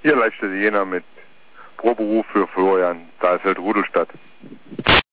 Hier Leichtstädte Jena mit Proberuf für Florian Dahlfeld-Rudolstadt.